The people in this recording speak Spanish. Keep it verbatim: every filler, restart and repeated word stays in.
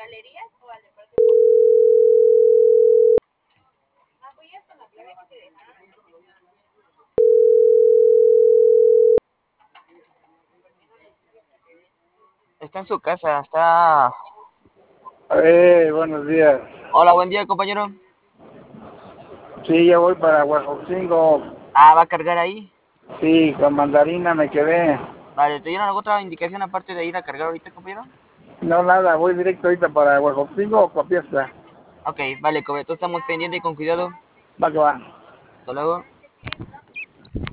Está en su casa, está... Eh, buenos días. Hola, buen día, compañero. Sí, ya voy para Huejotzingo. Ah, ¿va a cargar ahí? Sí, con mandarina me quedé. Vale, ¿te dieron alguna otra indicación aparte de ir a cargar ahorita, compañero? No, nada, voy directo ahorita para Huejotzingo o Copiapsa. Ok, vale, compañero, estamos pendientes y con cuidado. Va que va. Hasta luego.